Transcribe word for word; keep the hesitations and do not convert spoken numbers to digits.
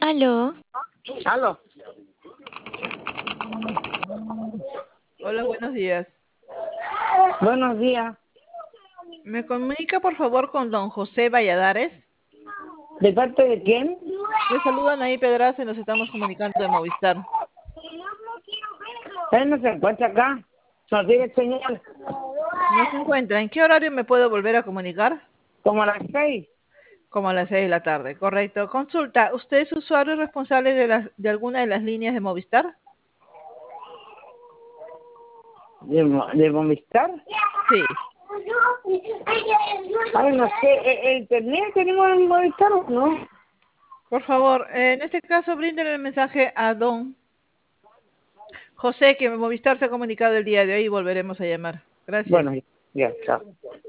Aló. Aló. Hola, buenos días. Buenos días. ¿Me comunica por favor con don José Valladares? ¿De parte de quién? Le saludan ahí Pedraza y nos estamos comunicando de Movistar. Él no se encuentra acá. Nos tiene señal. No se encuentra. ¿En qué horario me puedo volver a comunicar? Como a las seis. Como a las seis de la tarde, correcto. Consulta, ¿usted es usuario responsable de, las, de alguna de las líneas de Movistar? ¿De, Mo- de Movistar? Sí. Ay, no sé. ¿e- ¿El internet tenemos en Movistar o no? Por favor, eh, en este caso, bríndele el mensaje a don José, que Movistar se ha comunicado el día de hoy y volveremos a llamar. Gracias. Bueno, ya, chao.